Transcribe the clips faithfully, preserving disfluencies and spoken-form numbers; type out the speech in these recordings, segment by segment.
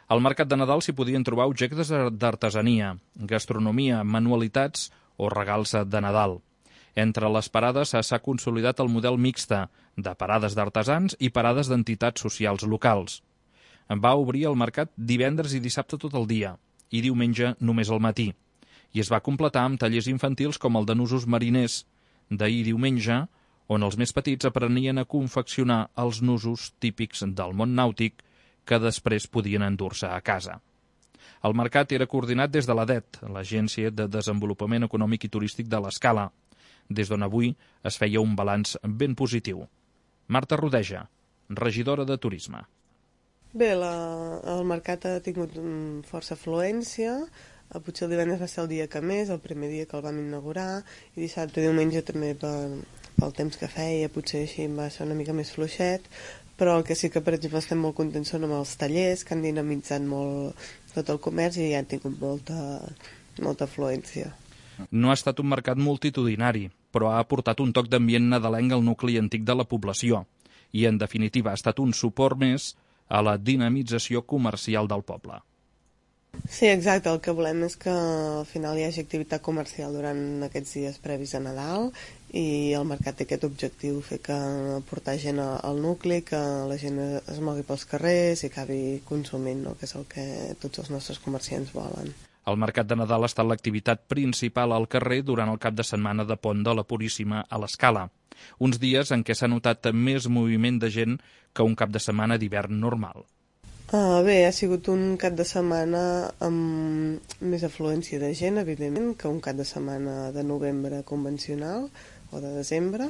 Al mercat de Nadal s'hi podien trobar objectes d'artesania, gastronomia, manualitats o regals de Nadal. Entre les parades s'ha consolidat el model mixte de parades d'artesans i parades d'entitats socials locals. Va obrir el mercat divendres i dissabte tot el dia i diumenge només al matí. I es va completar amb tallers infantils com el de nusos mariners d'ahir diumenge, on els més petits aprenien a confeccionar els nusos típics del món nàutic que després podien endur-se a casa. El mercat era coordinat des de l'A D E T, l'Agència de Desenvolupament Econòmic i Turístic de l'Escala, des d'on avui es feia un balanç ben positiu. Marta Rodeja, regidora de Turisme. Bé, la, el mercat ha tingut força afluència. Potser el divendres va ser el dia que més, el primer dia que el vam inaugurar, i dissabte i diumenge també per, pel temps que feia, potser així va ser una mica més fluixet, però el que sí que, per exemple, estem molt contents són amb els tallers, que han dinamitzat molt tot el comerç i ja han tingut molta, molta afluència. No ha estat un mercat multitudinari, però ha aportat un toc d'ambient nadalenc al nucli antic de la població i, en definitiva, ha estat un suport més a la dinamització comercial del poble. Sí, exacte. El que volem és que al final hi hagi activitat comercial durant aquests dies previs a Nadal i el mercat té aquest objectiu, fer que portar gent al nucli, que la gent es mogui pels carrers i acabi consumint, no? Que és el que tots els nostres comerciants volen. El mercat de Nadal ha estat l'activitat principal al carrer durant el cap de setmana de Pont de la Puríssima a l'Escala, uns dies en què s'ha notat més moviment de gent que un cap de setmana d'hivern normal. Uh, bé, ha sigut un cap de setmana amb més afluència de gent, evidentment, que un cap de setmana de novembre convencional o de desembre,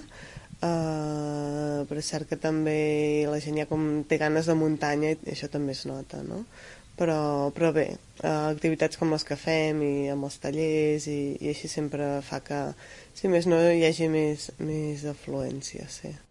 uh, però és cert que també la gent ja com té ganes de muntanya i això també es nota, no? Però, però bé, uh, activitats com les que fem i amb els tallers i, i així sempre fa que, si més no, hi hagi més, més afluència, sí.